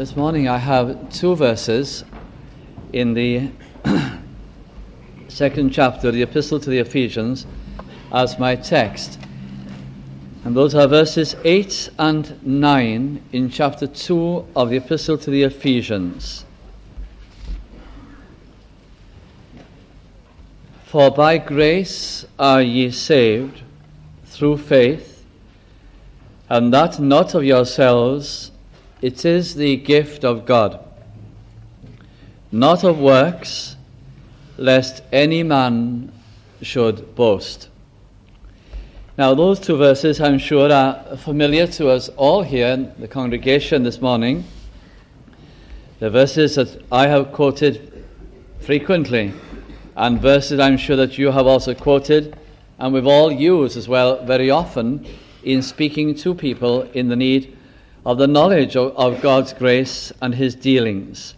This morning I have two verses in the second chapter of the Epistle to the Ephesians as my text. And those are verses 8 and 9 in chapter 2 of the Epistle to the Ephesians. For by grace are ye saved through faith, and that not of yourselves, it is the gift of God, not of works, lest any man should boast. Now, those two verses, I'm sure, are familiar to us all here in the congregation this morning. The verses that I have quoted frequently, and verses I'm sure that you have also quoted, and we've all used as well very often in speaking to people in the need of the knowledge of God's grace and his dealings.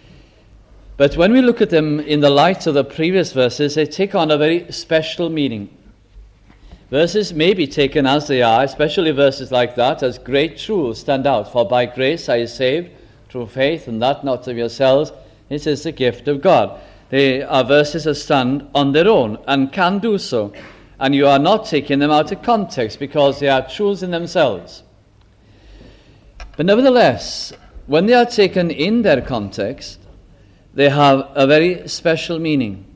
But when we look at them in the light of the previous verses, they take on a very special meaning. Verses may be taken as they are, especially verses like that, as great truths stand out. For by grace are you saved through faith, and that not of yourselves, it is the gift of God. They are verses that stand on their own and can do so, and you are not taking them out of context because they are truths in themselves. But nevertheless, when they are taken in their context, they have a very special meaning.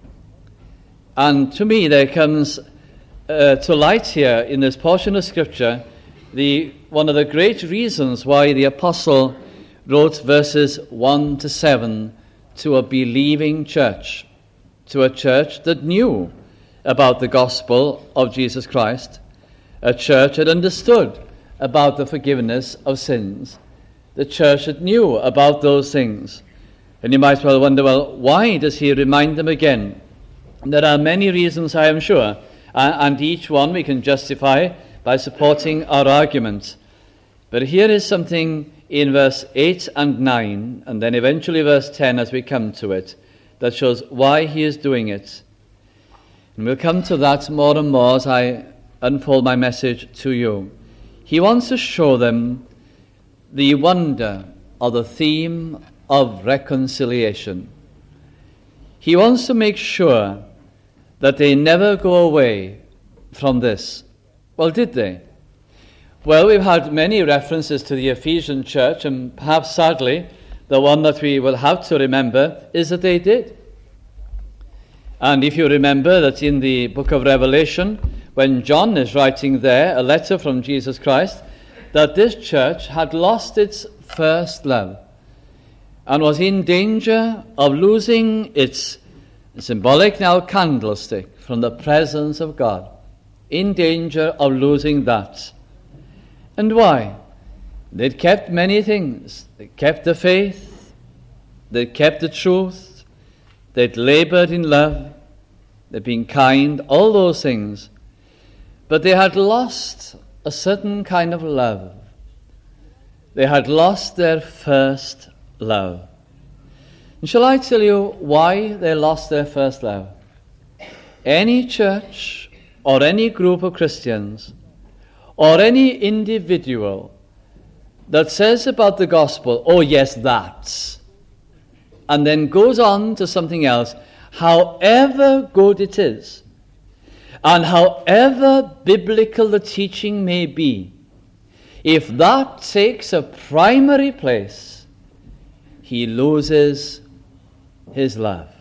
And to me, there comes to light here in this portion of Scripture one of the great reasons why the Apostle wrote verses 1 to 7 to a believing church, to a church that knew about the gospel of Jesus Christ, a church that understood about the forgiveness of sins, the church that knew about those things. And you might well wonder, well, why does he remind them again? There are many reasons, I am sure, and each one we can justify by supporting our argument. But here is something in verse 8 and 9, and then eventually verse 10 as we come to it, that shows why he is doing it. And we'll come to that more and more as I unfold my message to you. He wants to show them the wonder of the theme of reconciliation. He wants to make sure that they never go away from this. Well, did they? Well, we've had many references to the Ephesian church, and perhaps sadly, the one that we will have to remember is that they did. And if you remember that in the book of Revelation, when John is writing there a letter from Jesus Christ, that this church had lost its first love and was in danger of losing its symbolic now candlestick from the presence of God, in danger of losing that. And why? They'd kept many things. They kept the faith, they kept the truth, they'd labored in love, they'd been kind, all those things. But they had lost a certain kind of love. They had lost their first love. And shall I tell you why they lost their first love? Any church or any group of Christians or any individual that says about the gospel, oh yes, that, and then goes on to something else, however good it is, and however biblical the teaching may be, if that takes a primary place, he loses his love.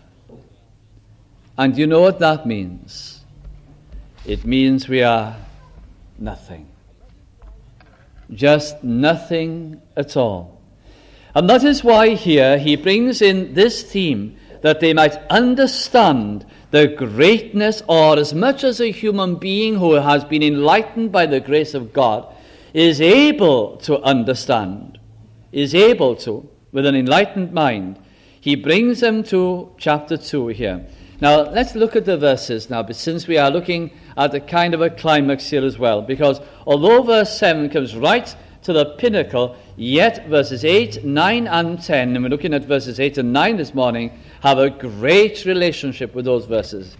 And you know what that means? It means we are nothing. Just nothing at all. And that is why here he brings in this theme, that they might understand the greatness, or as much as a human being who has been enlightened by the grace of God is able to understand, is able to, with an enlightened mind, he brings them to chapter 2 here. Now, let's look at the verses now, but since we are looking at a kind of a climax here as well, because although verse 7 comes right to the pinnacle, yet verses 8, 9, and 10, and we're looking at verses 8 and 9 this morning, have a great relationship with those verses.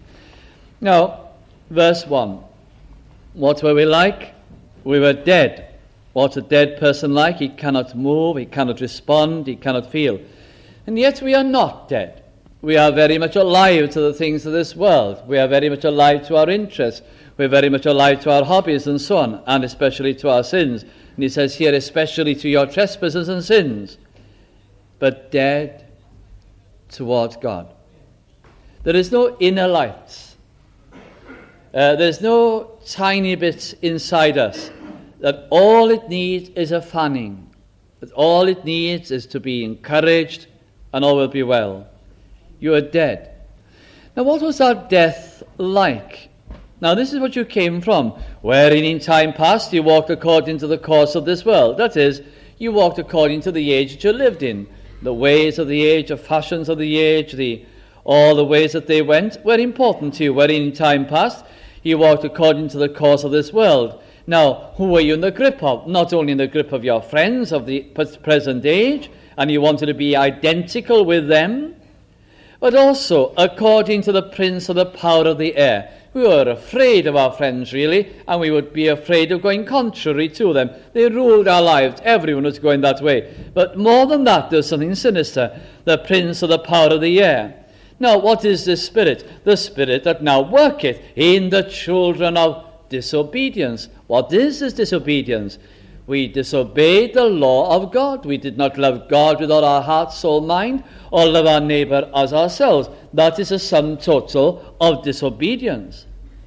Now, verse 1. What were we like? We were dead What's a dead person like? He cannot move, he cannot respond, he cannot feel. And yet we are not dead. We are very much alive to the things of this world. We are very much alive to our interests. We're very much alive to our hobbies and so on, and especially to our sins. And he says here, especially to your trespasses and sins, but dead towards God. There is no inner light. There's no tiny bit inside us that all it needs is a fanning, that all it needs is to be encouraged and all will be well. You are dead. Now, what was that death like? Now, this is what you came from, wherein in time past you walked according to the course of this world. That is, you walked according to the age that you lived in. The ways of the age, the fashions of the age, all the ways that they went were important to you, wherein in time past you walked according to the course of this world. Now, who were you in the grip of? Not only in the grip of your friends of the present age, and you wanted to be identical with them, but also according to the prince of the power of the air. We were afraid of our friends, really, and we would be afraid of going contrary to them. They ruled our lives. Everyone was going that way. But more than that, there's something sinister. The prince of the power of the air. Now, what is this spirit? The spirit that now worketh in the children of disobedience. What is this disobedience? We disobeyed the law of God. We did not love God with all our heart, soul, mind, or love our neighbor as ourselves. That is a sum total of disobedience.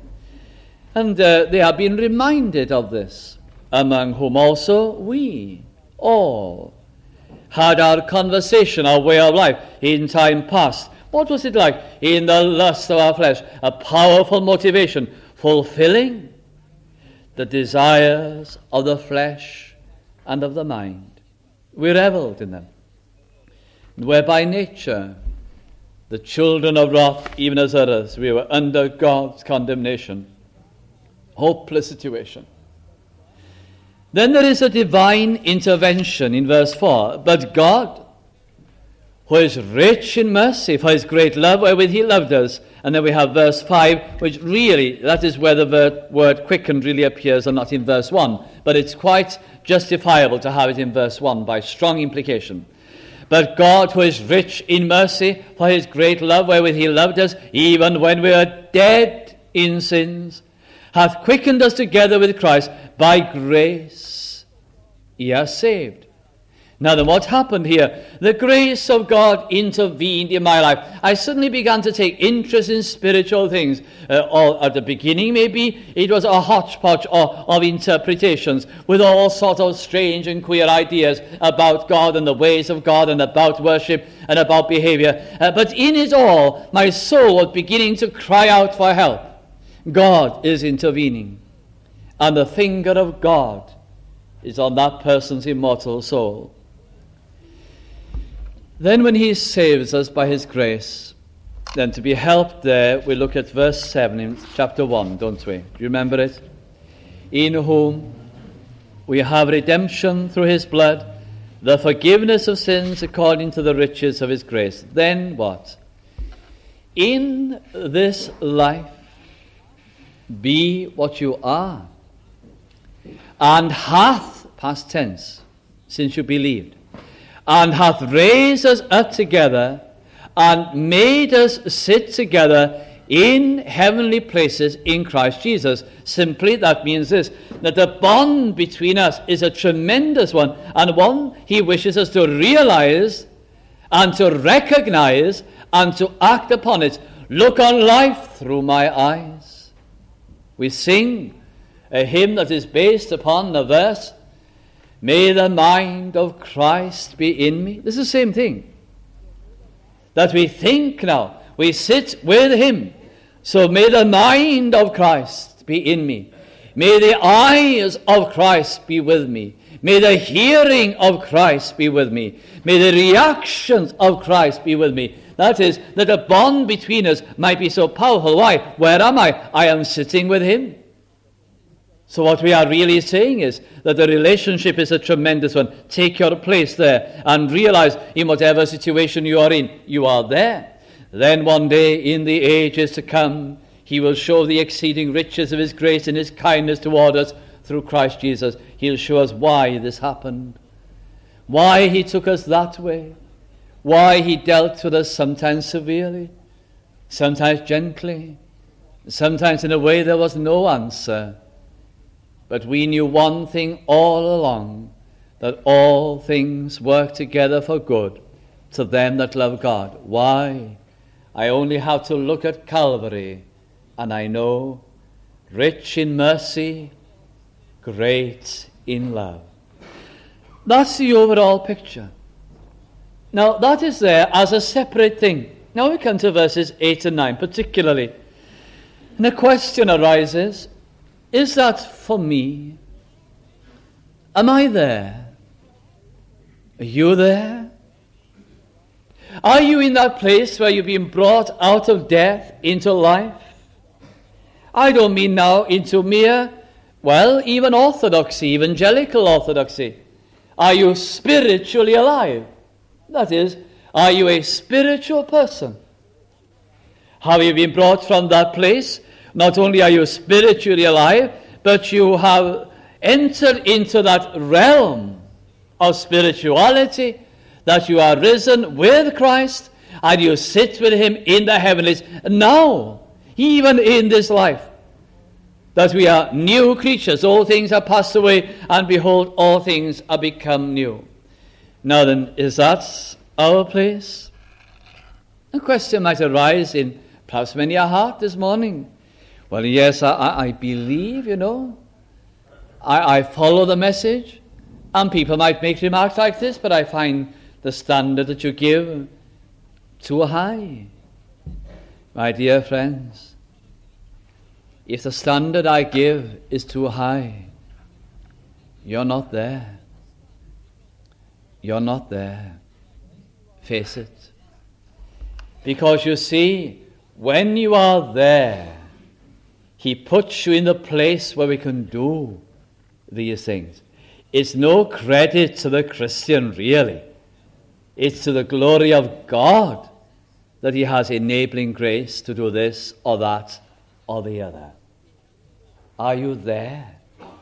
And they have been reminded of this, among whom also we all had our conversation, our way of life in time past. What was it like? In the lust of our flesh, a powerful motivation, fulfilling the desires of the flesh and of the mind. We reveled in them. Where by nature the children of wrath, even as others, we were under God's condemnation. Hopeless situation. Then there is a divine intervention in verse 4. But God, who is rich in mercy, for his great love wherewith he loved us. And then we have verse 5, which really, that is where the word quickened really appears, and not in verse 1. But it's quite justifiable to have it in verse 1 by strong implication. But God, who is rich in mercy, for his great love wherewith he loved us, even when we were dead in sins, hath quickened us together with Christ. By grace ye are saved. Now then, what happened here? The grace of God intervened in my life. I suddenly began to take interest in spiritual things. Or at the beginning, maybe, it was a hodgepodge of interpretations with all sorts of strange and queer ideas about God and the ways of God and about worship and about behavior. But in it all, my soul was beginning to cry out for help. God is intervening. And the finger of God is on that person's immortal soul. Then when he saves us by his grace, then to be helped there, we look at verse 7 in chapter 1, don't we? Do you remember it? In whom we have redemption through his blood, the forgiveness of sins according to the riches of his grace. Then what? In this life, be what you are, and hath, past tense, since you believed, and hath raised us up together and made us sit together in heavenly places in Christ Jesus. Simply, that means this, that the bond between us is a tremendous one, and one he wishes us to realize and to recognize and to act upon it. Look on life through my eyes. We sing a hymn that is based upon the verse, may the mind of Christ be in me. This is the same thing. That we think now, we sit with him. So may the mind of Christ be in me. May the eyes of Christ be with me. May the hearing of Christ be with me. May the reactions of Christ be with me. That is, that a bond between us might be so powerful. Why? Where am I? I am sitting with him. So what we are really saying is that the relationship is a tremendous one. Take your place there and realize in whatever situation you are in, you are there. Then one day in the ages to come, he will show the exceeding riches of his grace and his kindness toward us through Christ Jesus, he'll show us why this happened, why he took us that way, why he dealt with us sometimes severely, sometimes gently, sometimes in a way there was no answer. But we knew one thing all along, that all things work together for good to them that love God. Why? I only have to look at Calvary, and I know, rich in mercy, great in love. That's the overall picture. Now, that is there as a separate thing. Now we come to verses 8 and 9 particularly. And the question arises, is that for me? Am I there? Are you there? Are you in that place where you've been brought out of death into life? I don't mean now into mere, even orthodoxy, evangelical orthodoxy. Are you spiritually alive? That is, are you a spiritual person? Have you been brought from that place? Not only are you spiritually alive, but you have entered into that realm of spirituality, that you are risen with Christ, and you sit with him in the heavenlies now, even in this life, that we are new creatures. All things are passed away, and behold, all things are become new. Now then, is that our place? A question might arise in perhaps many a heart this morning. Well, yes, I believe, I follow the message, and people might make remarks like this, but I find the standard that you give too high. My dear friends, if the standard I give is too high, you're not there. You're not there. Face it. Because you see, when you are there, he puts you in the place where we can do these things. It's no credit to the Christian, really. It's to the glory of God that he has enabling grace to do this or that or the other. Are you there?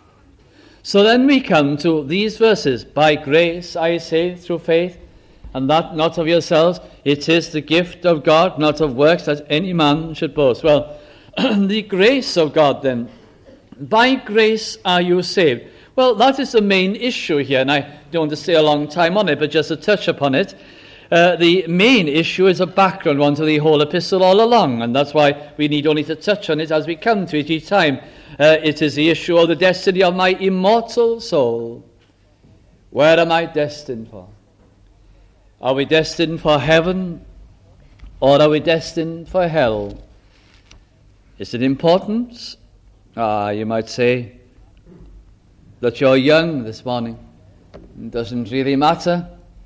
So then we come to these verses. By grace I say through faith, and that not of yourselves. It is the gift of God, not of works, that any man should boast. Well, the grace of God then. By grace are you saved. Well, that is the main issue here, and I don't want to stay a long time on it, but just to touch upon it. The main issue is a background one to the whole epistle all along, and that's why we need only to touch on it as we come to it each time. It is the issue of the destiny of my immortal soul. Where am I destined for? Are we destined for heaven, or are we destined for hell? Is it important? You might say that you're young this morning. It doesn't really matter.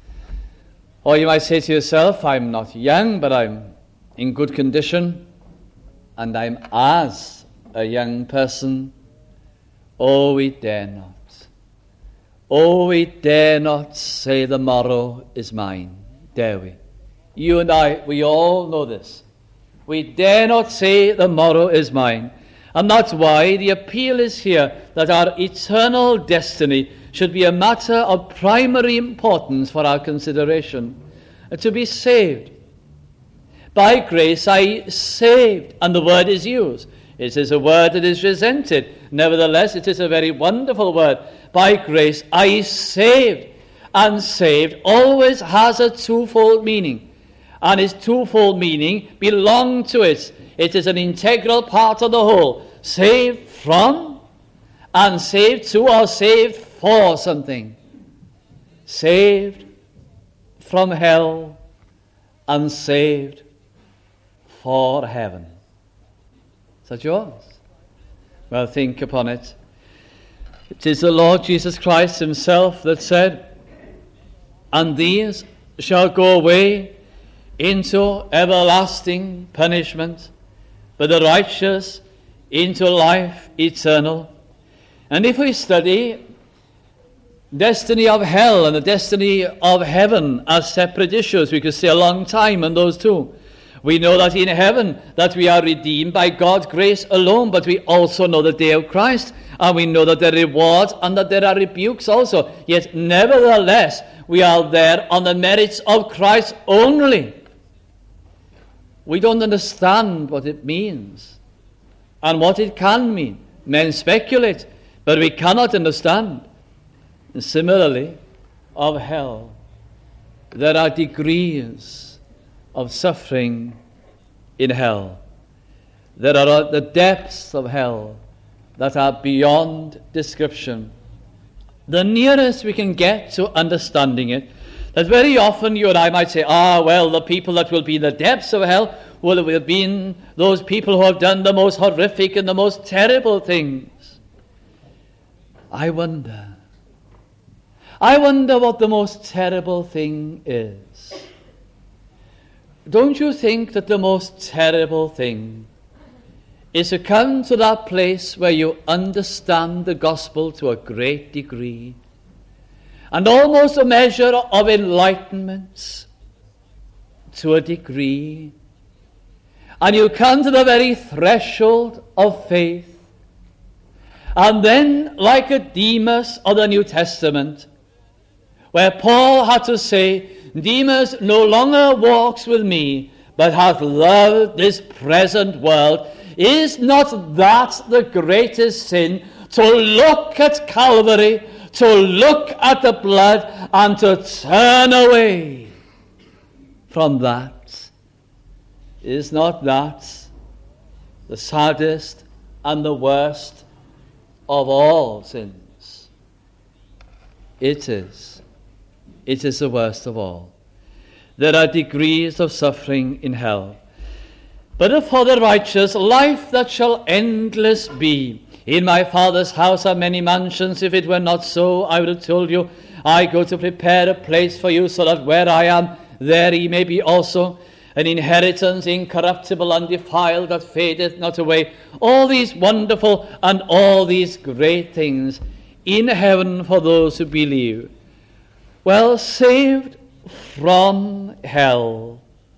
Or you might say to yourself, I'm not young, but I'm in good condition, and I'm as a young person. Oh, we dare not. Oh, we dare not say the morrow is mine, dare we? You and I, we all know this. We dare not say the morrow is mine. And that's why the appeal is here that our eternal destiny should be a matter of primary importance for our consideration. To be saved. By grace I saved, and the word is used. It is a word that is resented. Nevertheless, it is a very wonderful word. By grace I saved. And saved always has a twofold meaning. And its twofold meaning belongs to it. It is an integral part of the whole. Saved from, and saved to, or saved for something. Saved from hell, and saved for heaven. Is that yours? Well, think upon it. It is the Lord Jesus Christ himself that said, and these shall go away into everlasting punishment, but the righteous into life eternal. And if we study destiny of hell and the destiny of heaven as separate issues, we could stay a long time on those two. We know that in heaven that we are redeemed by God's grace alone, but we also know the day of Christ, and we know that there are rewards and that there are rebukes also. Yet nevertheless, we are there on the merits of Christ only. We don't understand what it means and what it can mean. Men speculate, but we cannot understand. And similarly, of hell, there are degrees of suffering in hell. There are the depths of hell that are beyond description. The nearest we can get to understanding it, that very often you and I might say, well, the people that will be in the depths of hell will have been those people who have done the most horrific and the most terrible things. I wonder what the most terrible thing is. Don't you think that the most terrible thing is to come to that place where you understand the gospel to a great degree and almost a measure of enlightenment to a degree, and you come to the very threshold of faith, and then, like a Demas of the New Testament, where Paul had to say, Demas no longer walks with me, but hath loved this present world. Is not that the greatest sin, to look at Calvary, to look at the blood, and to turn away from that? Is not that the saddest and the worst of all sins? It is. It is the worst of all. There are degrees of suffering in hell. But for the righteous, life that shall endless be. In my Father's house are many mansions. If it were not so, I would have told you, I go to prepare a place for you, so that where I am, there ye may be also. An inheritance incorruptible, undefiled, that fadeth not away. All these wonderful and all these great things in heaven for those who believe. Well, saved from hell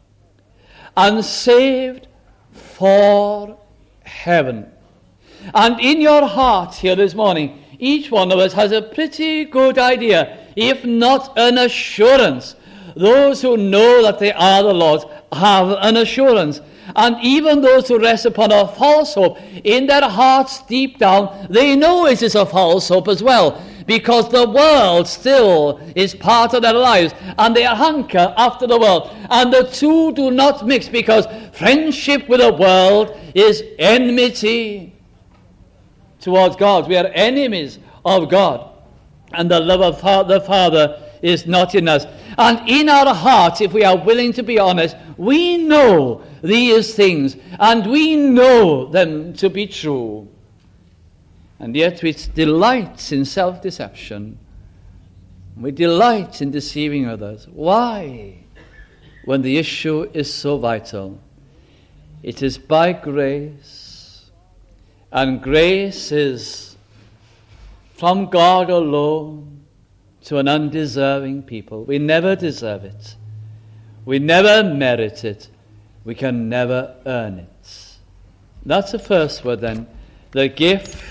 and saved for heaven. And in your heart here this morning, each one of us has a pretty good idea, if not an assurance. Those who know that they are the Lord's have an assurance. And even those who rest upon a false hope, in their hearts deep down, they know it is a false hope as well, because the world still is part of their lives, and they hanker after the world. And the two do not mix, because friendship with the world is enmity towards God. We are enemies of God, and the love of the Father is not in us. And in our hearts, if we are willing to be honest, we know these things, and we know them to be true. And yet we delight in self-deception. We delight in deceiving others. Why? When the issue is so vital. It is by grace. And grace is from God alone to an undeserving people. We never deserve it. We never merit it. We can never earn it. That's the first word then. The gift.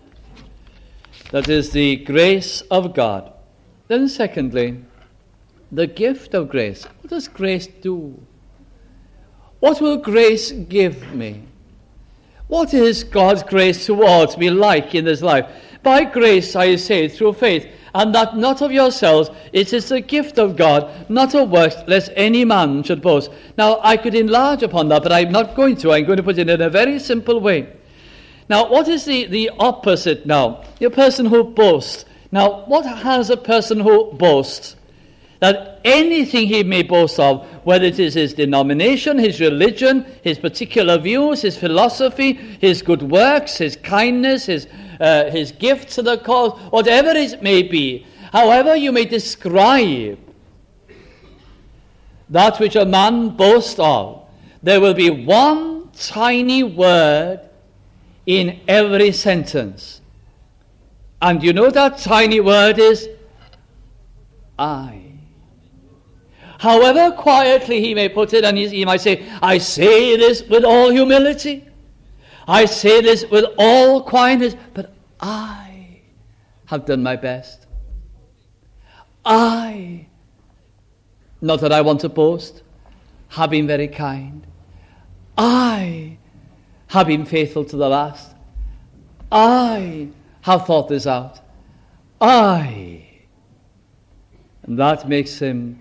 That is the grace of God. Then secondly, the gift of grace. What does grace do? What will grace give me? What is God's grace towards me like in this life? By grace, I say, through faith, and that not of yourselves, it is the gift of God, not of works, lest any man should boast. Now, I could enlarge upon that, but I'm not going to. I'm going to put it in a very simple way. Now, what is the opposite now? The person who boasts. Now, what has a person who boasts? That anything he may boast of, whether it is his denomination, his religion, his particular views, his philosophy, his good works, his kindness, his gifts to the cause, whatever it may be, however you may describe that which a man boasts of, there will be one tiny word in every sentence. And you know that tiny word is I. however quietly he may put it, and he might say, I say this with all humility. I say this with all quietness, but I have done my best. I, not that I want to boast, have been very kind. I have been faithful to the last. I have thought this out. And that makes him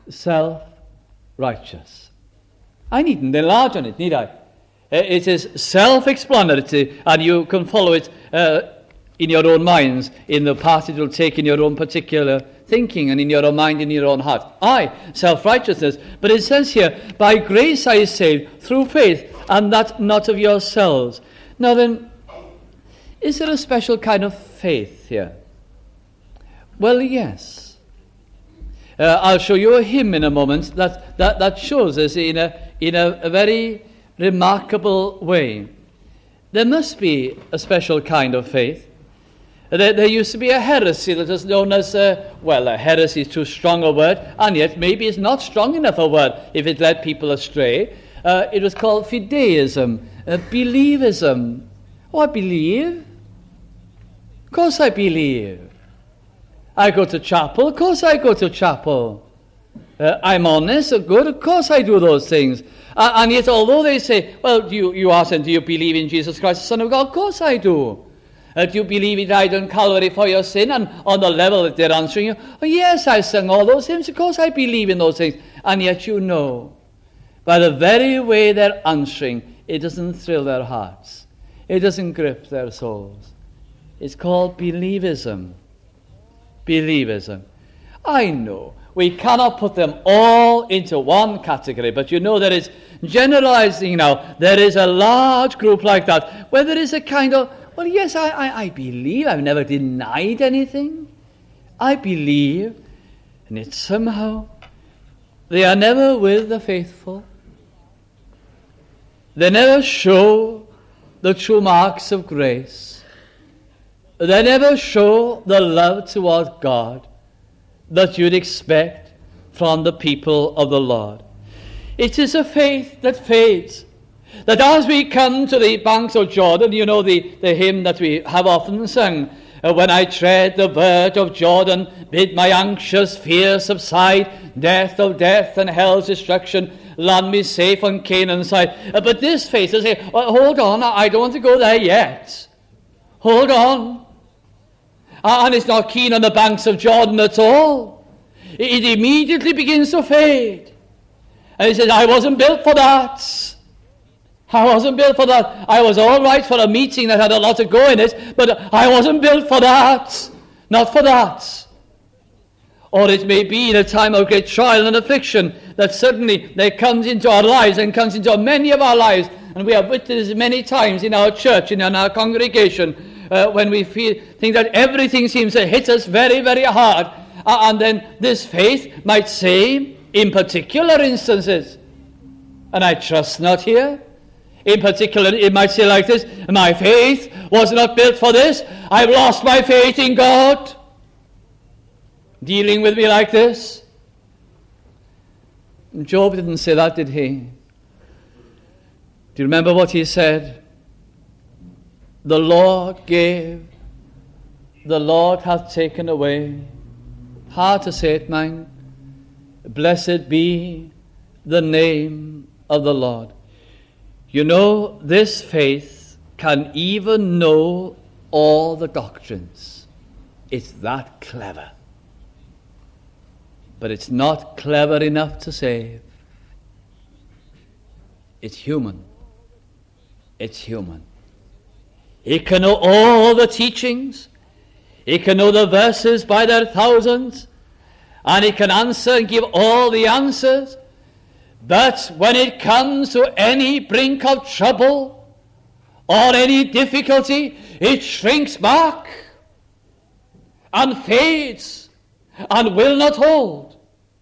self-righteous. I needn't enlarge on it, need I? It is self-explanatory, and you can follow it in your own minds, in the path it will take in your own particular thinking and in your own mind, in your own heart. Self-righteousness. But it says here, by grace are you saved, through faith, and that not of yourselves. Now then, is there a special kind of faith here? Well, yes. I'll show you a hymn in a moment that shows us in a very remarkable way. There must be a special kind of faith. There used to be a heresy that was known as, a heresy is too strong a word, and yet maybe it's not strong enough a word if it led people astray. It was called fideism, believism. Oh, I believe. Of course I believe. I go to chapel. Of course I go to chapel. I'm honest, good. Of course I do those things. And yet, although they say, well, you ask them, do you believe in Jesus Christ, the Son of God? Of course I do. Do you believe he died on Calvary for your sin? And on the level that they're answering you, oh, yes, I sung all those hymns. Of course I believe in those things. And yet you know, by the very way they're answering, it doesn't thrill their hearts. It doesn't grip their souls. It's called believism. Believism. I know we cannot put them all into one category, but you know there is, generalizing now, there is a large group like that, where there is a kind of, well, yes, I believe. I've never denied anything. I believe. And yet somehow they are never with the faithful. They never show the true marks of grace. They never show the love toward God that you'd expect from the people of the Lord. It is a faith that fades. That as we come to the banks of Jordan, you know the hymn that we have often sung, when I tread the verge of Jordan, bid my anxious fear subside, death of death and hell's destruction, land me safe on Canaan's side. But this faith is saying, hold on, I don't want to go there yet. Hold on. And it's not keen on the banks of Jordan at all. It immediately begins to fade. And he says, I wasn't built for that. I wasn't built for that. I was all right for a meeting that had a lot of go in it, but I wasn't built for that. Not for that. Or it may be in a time of great trial and affliction that suddenly there comes into our lives and comes into many of our lives, and we have witnessed many times in our church and in our congregation when we think that everything seems to hit us very, very hard. And then this faith might say, in particular instances, and I trust not here, in particular, it might say like this, my faith was not built for this. I've lost my faith in God. Dealing with me like this. Job didn't say that, did he? Do you remember what he said? The Lord gave, the Lord hath taken away. Hard to say it, man. Blessed be the name of the Lord. You know, this faith can even know all the doctrines. It's that clever. But it's not clever enough to save. It's human. It's human. It can know all the teachings. It can know the verses by their thousands. And it can answer and give all the answers. But when it comes to any brink of trouble or any difficulty, it shrinks back and fades and will not hold.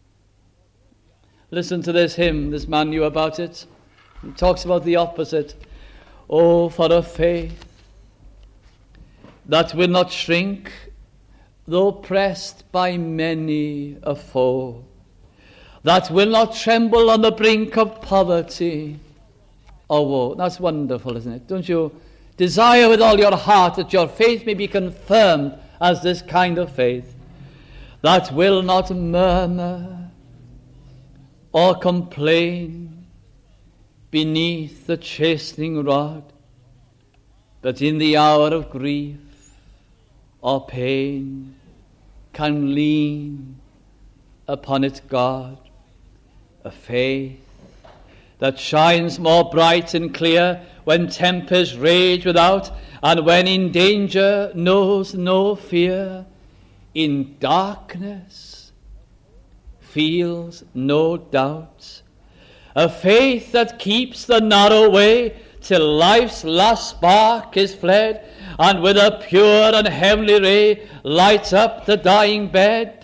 Listen to this hymn. This man knew about it. He talks about the opposite. Oh, for a faith that will not shrink, though pressed by many a foe. that will not tremble on the brink of poverty or woe. That's wonderful, isn't it? Don't you desire with all your heart that your faith may be confirmed as this kind of faith, that will not murmur or complain beneath the chastening rod, but in the hour of grief or pain can lean upon its God, a faith that shines more bright and clear when tempests rage without, and when in danger knows no fear, in darkness feels no doubt, a faith that keeps the narrow way till life's last spark is fled, and with a pure and heavenly ray lights up the dying bed.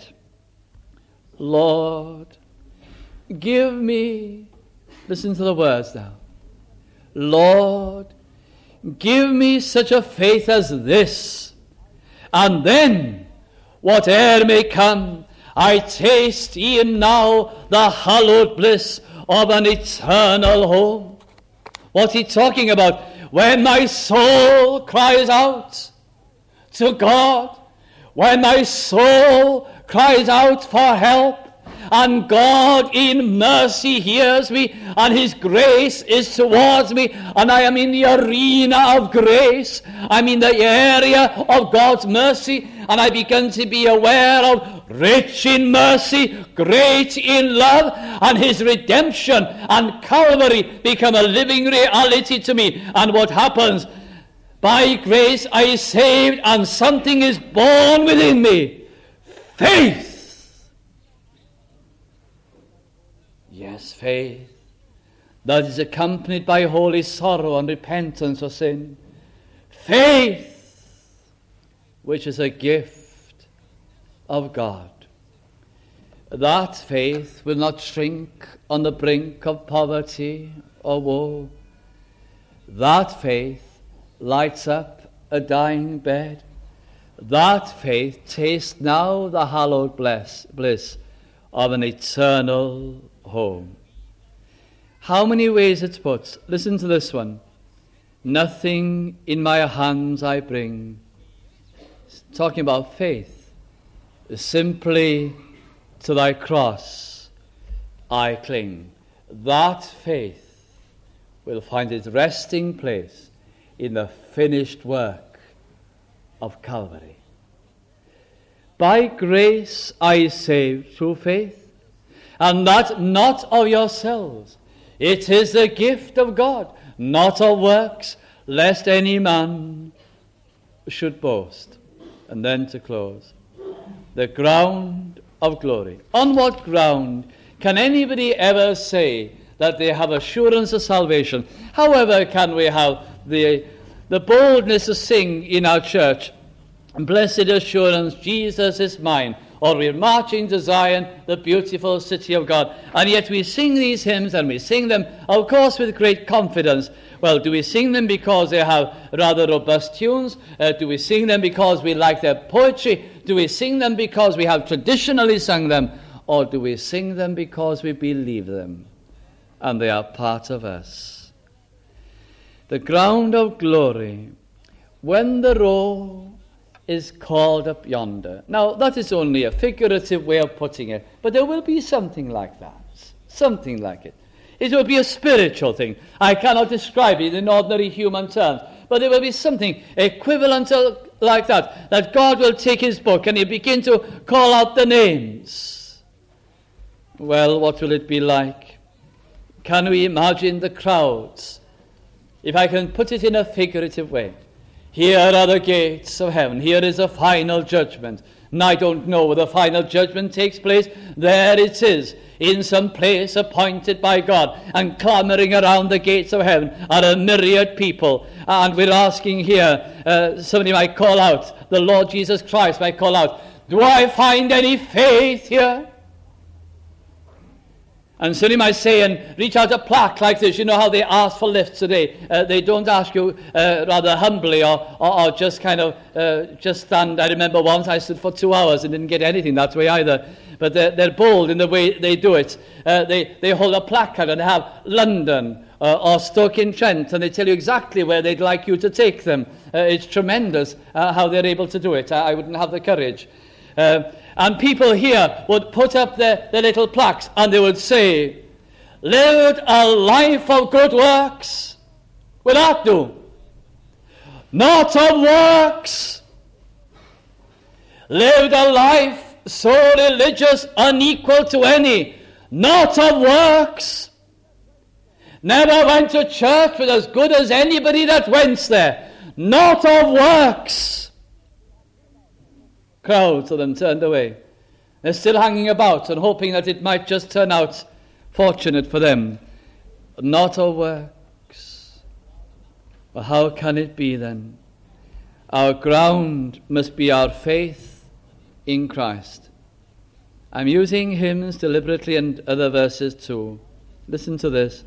Lord, give me, listen to the words now, Lord, give me such a faith as this, and then, whate'er may come, I taste e'en now the hallowed bliss of an eternal home. What's he talking about? When my soul cries out to God, when my soul cries out for help, and God in mercy hears me, and his grace is towards me, and I am in the arena of grace, I'm in the area of God's mercy, and I begin to be aware of rich in mercy, great in love, and his redemption and Calvary become a living reality to me. And what happens? By grace I is saved, and something is born within me. Faith. Yes, faith that is accompanied by holy sorrow and repentance for sin. Faith, which is a gift of God. That faith will not shrink on the brink of poverty or woe. That faith lights up a dying bed. That faith tastes now the hallowed bliss of an eternal home. How many ways it's put. Listen to this one. Nothing in my hands I bring. It's talking about faith. Simply to thy cross I cling. That faith will find its resting place in the finished work of Calvary. By grace I saved through faith, and that not of yourselves. It is the gift of God, not of works, lest any man should boast. And then to close, the ground of glory. On what ground can anybody ever say that they have assurance of salvation? However can we have the boldness to sing in our church, blessed assurance, Jesus is mine, or we're marching to Zion, the beautiful city of God, and yet we sing these hymns, and we sing them, of course, with great confidence. Well, do we sing them because they have rather robust tunes? Do we sing them because we like their poetry? Do we sing them because we have traditionally sung them? Or do we sing them because we believe them and they are part of us? The ground of glory, when the roll is called up yonder. Now, that is only a figurative way of putting it, but there will be something like that, something like it. It will be a spiritual thing. I cannot describe it in ordinary human terms, but there will be something equivalent to like that God will take his book and he'll begin to call out the names. Well, what will it be like? Can we imagine the crowds? If I can put it in a figurative way. Here are the gates of heaven. Here is a final judgment. And I don't know where the final judgment takes place. There it is, in some place appointed by God. And clamoring around the gates of heaven are a myriad people. And we're asking here, somebody might call out, the Lord Jesus Christ might call out, do I find any faith here? And somebody might say, and reach out a plaque like this. You know how they ask for lifts today. They don't ask you rather humbly or just kind of just stand. I remember once I stood for 2 hours and didn't get anything that way either. But they're bold in the way they do it. They hold a placard and have London or Stoke-in-Trent, and they tell you exactly where they'd like you to take them. It's tremendous how they're able to do it. I wouldn't have the courage. And people here would put up their little plaques and they would say, lived a life of good works. Will that do? Not of works. Lived a life so religious, unequal to any. Not of works. Never went to church, but as good as anybody that went there. Not of works. Crowds of them turned away. They're still hanging about and hoping that it might just turn out fortunate for them. Not of works. Well, how can it be then? Our ground must be our faith in Christ. I'm using hymns deliberately and other verses too. Listen to this.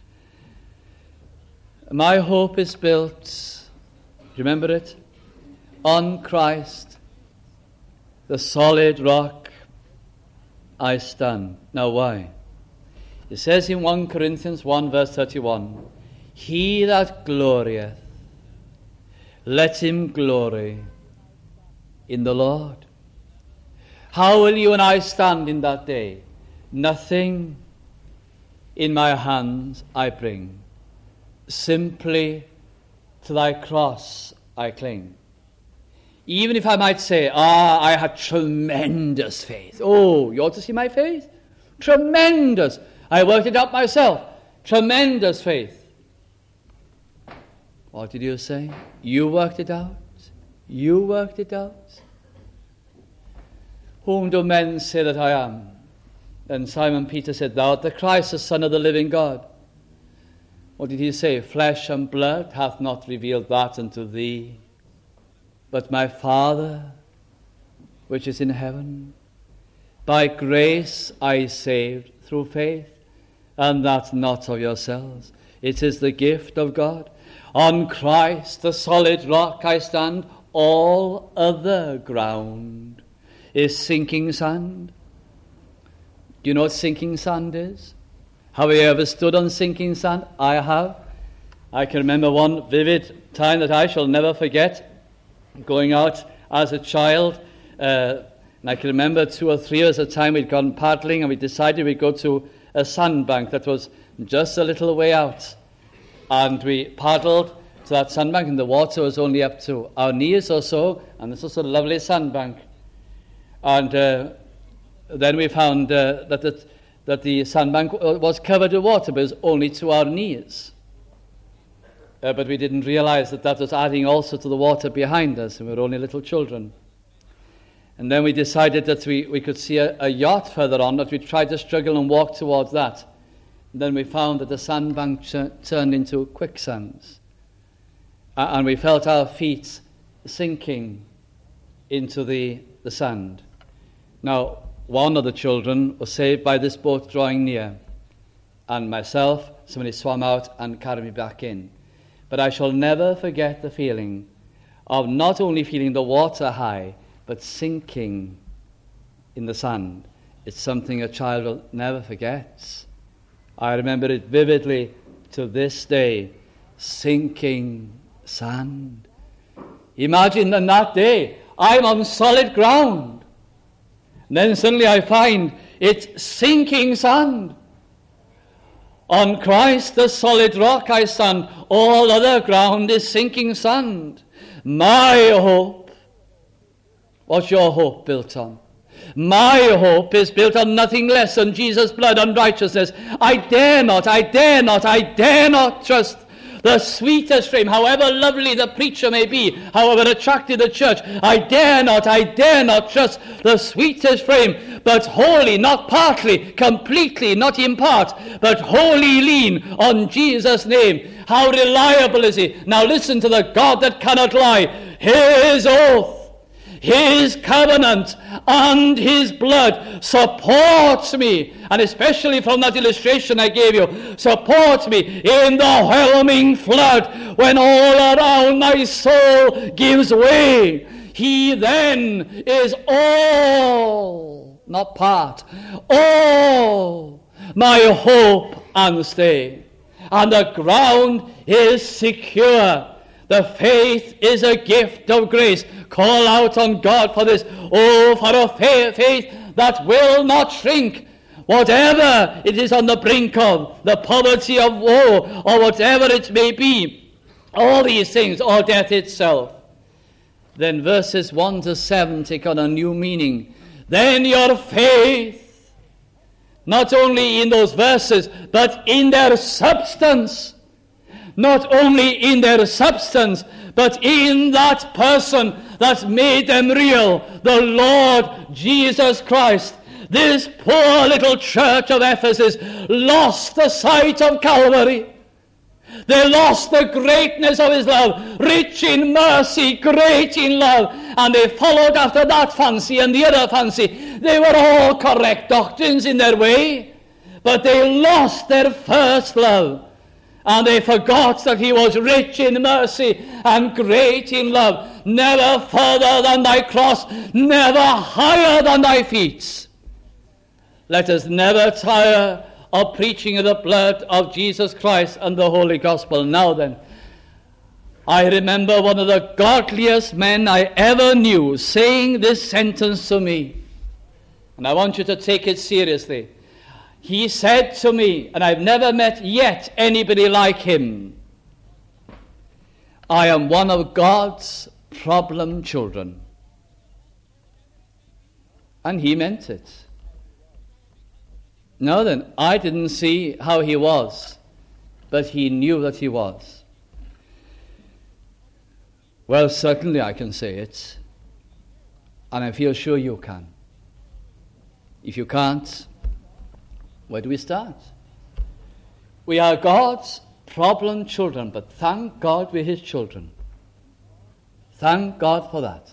My hope is built, remember it, on Christ, the solid rock I stand. Now why? It says in 1 Corinthians 1 verse 31, he that glorieth, let him glory in the Lord. How will you and I stand in that day? Nothing in my hands I bring. Simply to thy cross I cling. Even if I might say, I had tremendous faith. Oh, you ought to see my faith? Tremendous. I worked it out myself. Tremendous faith. What did you say? You worked it out? You worked it out? Whom do men say that I am? Then Simon Peter said, thou art the Christ, the Son of the living God. What did he say? Flesh and blood hath not revealed that unto thee, but my Father, which is in heaven. By grace I saved through faith, and that not of yourselves. It is the gift of God. On Christ, the solid rock, I stand. All other ground is sinking sand. Do you know what sinking sand is? Have you ever stood on sinking sand? I have. I can remember one vivid time that I shall never forget. Going out as a child, and I can remember 2 or 3 years at a time we'd gone paddling and we decided we'd go to a sandbank that was just a little way out. And we paddled to that sandbank and the water was only up to our knees or so, and this was a lovely sandbank. And then we found that the sandbank was covered with water, but it was only to our knees. But we didn't realize that was adding also to the water behind us, and we were only little children. And then we decided that we could see a yacht further on, but we tried to struggle and walk towards that. And then we found that the sandbank turned into quicksands. And we felt our feet sinking into the sand. Now, one of the children was saved by this boat drawing near. And myself, somebody swam out and carried me back in. But I shall never forget the feeling of not only feeling the water high, but sinking in the sand. It's something a child never forgets. I remember it vividly to this day. Sinking sand. Imagine on that day, I'm on solid ground. And then suddenly I find it's sinking sand. On Christ, the solid rock, I stand. All other ground is sinking sand. My hope. What's your hope built on? My hope is built on nothing less than Jesus' blood and righteousness. I dare not trust the sweetest frame, however lovely the preacher may be, however attractive the church. I dare not trust the sweetest frame, but wholly, not partly, completely, not in part, but wholly lean on Jesus' name. How reliable is he? Now listen to the God that cannot lie. His oath. His covenant and his blood supports me, and especially from that illustration I gave you, supports me in the whelming flood when all around my soul gives way. He then is all, not part, all my hope and stay. And the ground is secure. The faith is a gift of grace. Call out on God for this. Oh, for a faith that will not shrink, whatever it is on the brink of, the poverty of woe, or whatever it may be. All these things, or death itself. Then verses 1 to 7 take on a new meaning. Then your faith, not only in those verses, but in their substance. Not only in their substance, but in that person that made them real, the Lord Jesus Christ. This poor little church of Ephesus lost the sight of Calvary. They lost the greatness of his love, rich in mercy, great in love, and they followed after that fancy and the other fancy. They were all correct doctrines in their way, but they lost their first love. And they forgot that he was rich in mercy and great in love, never further than thy cross, never higher than thy feet. Let us never tire of preaching of the blood of Jesus Christ and the Holy Gospel. Now then, I remember one of the godliest men I ever knew saying this sentence to me, and I want you to take it seriously. He said to me, and I've never met yet anybody like him, I am one of God's problem children. And he meant it. Now then, I didn't see how he was, but he knew that he was. Well, certainly I can say it, and I feel sure you can. If you can't, where do we start? We are God's problem children, but thank God we're his children. Thank God for that.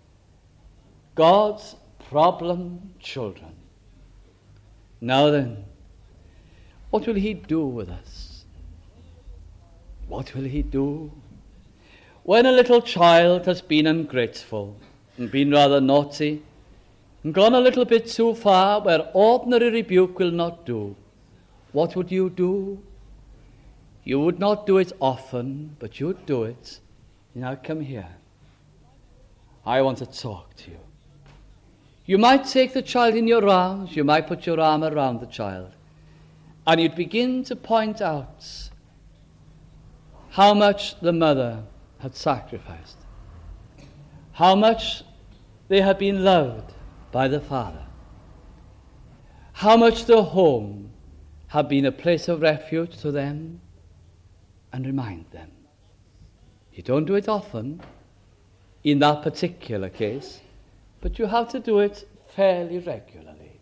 God's problem children. Now then, what will he do with us? What will he do? When a little child has been ungrateful and been rather naughty, and gone a little bit too far where ordinary rebuke will not do, what would you do? You would not do it often, but you'd do it. Now come here. I want to talk to you. You might take the child in your arms, you might put your arm around the child, and you'd begin to point out how much the mother had sacrificed, how much they had been loved by the Father, how much the home had been a place of refuge to them, and remind them. You don't do it often in that particular case, but you have to do it fairly regularly.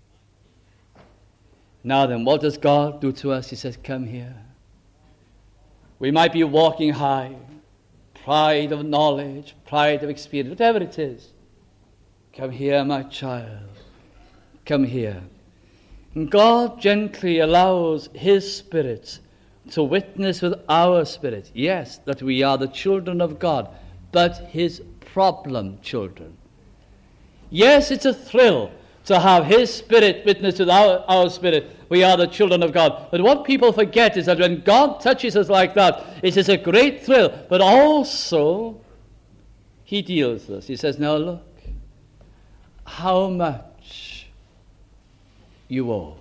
Now then, what does God do to us? He says, come here. We might be walking high, pride of knowledge, pride of experience, whatever it is. Come here, my child. Come here. And God gently allows his Spirit to witness with our spirit, yes, that we are the children of God, but his problem children. Yes, it's a thrill to have his Spirit witness with our spirit. We are the children of God. But what people forget is that when God touches us like that, it is a great thrill, but also he deals with us. He says, now look, how much you owe.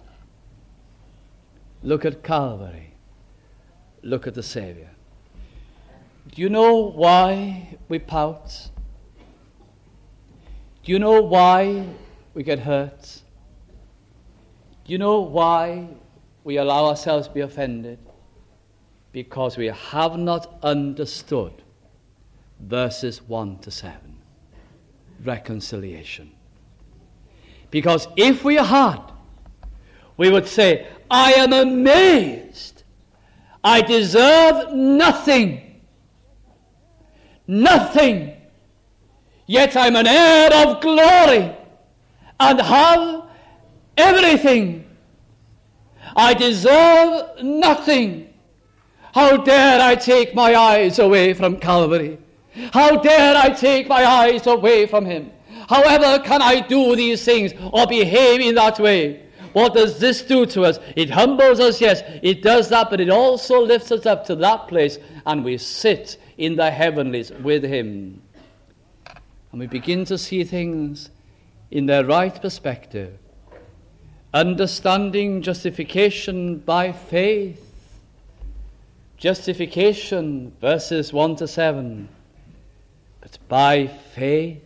Look at Calvary. Look at the Savior. Do you know why we pout? Do you know why we get hurt? Do you know why we allow ourselves to be offended? Because we have not understood verses 1 to 7. Reconciliation. Because if we had, we would say, I am amazed. I deserve nothing. Nothing. yet I'm an heir of glory and have everything. I deserve nothing. How dare I take my eyes away from Calvary? How dare I take my eyes away from him? However can I do these things or behave in that way? What does this do to us? It humbles us, yes, it does that, but it also lifts us up to that place, and we sit in the heavenlies with him. And we begin to see things in their right perspective. Understanding justification by faith. Justification, verses 1 to 7. But by faith,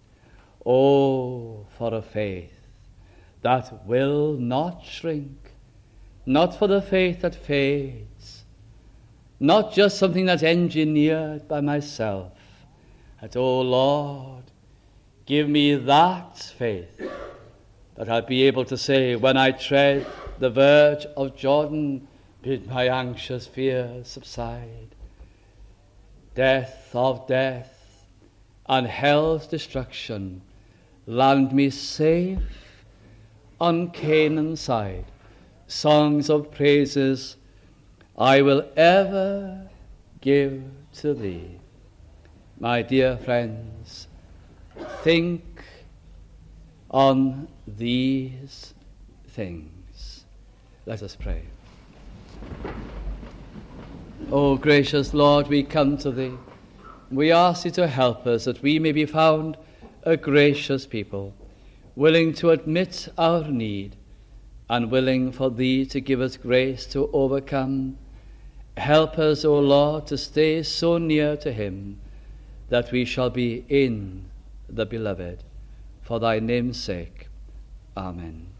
oh, for a faith that will not shrink, not for the faith that fades, not just something that's engineered by myself, that, oh Lord, give me that faith, that I'll be able to say, when I tread the verge of Jordan, bid my anxious fears subside. Death of death and hell's destruction, land me safe on Canaan's side. Songs of praises I will ever give to thee. My dear friends, think on these things. Let us pray. O gracious Lord, we come to thee. We ask thee to help us that we may be found a gracious people, willing to admit our need and willing for thee to give us grace to overcome. Help us, O Lord, to stay so near to him that we shall be in the beloved. For thy name's sake. Amen.